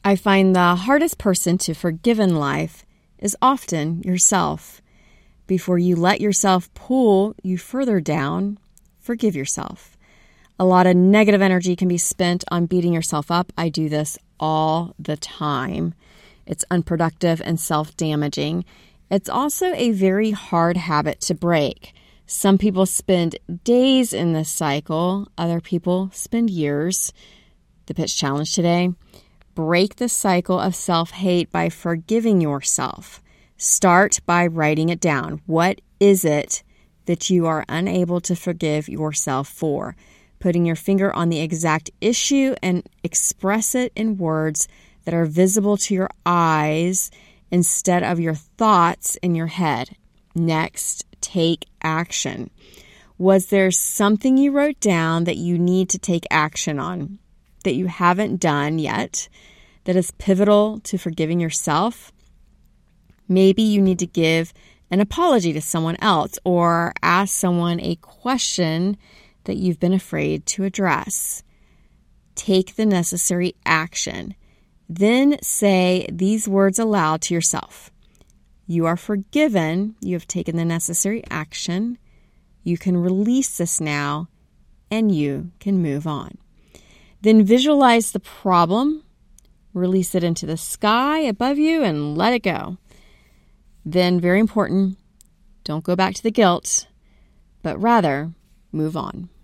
I find the hardest person to forgive in life is often yourself. Before you let yourself pull you further down, forgive yourself. A lot of negative energy can be spent on beating yourself up. I do this all the time. It's unproductive and self-damaging. It's also a very hard habit to break. Some people spend days in this cycle. Other people spend years. The pitch challenge today: break the cycle of self-hate by forgiving yourself. Start by writing it down. What is it that you are unable to forgive yourself for? Putting your finger on the exact issue and express it in words that are visible to your eyes instead of your thoughts in your head. Next, take action. Was there something you wrote down that you need to take action on that you haven't done yet that is pivotal to forgiving yourself? Maybe you need to give an apology to someone else or ask someone a question that you've been afraid to address. Take the necessary action. Then say these words aloud to yourself. You are forgiven. You have taken the necessary action. You can release this now, and you can move on. Then visualize the problem, release it into the sky above you, and let it go. Then, very important, don't go back to the guilt, but rather move on.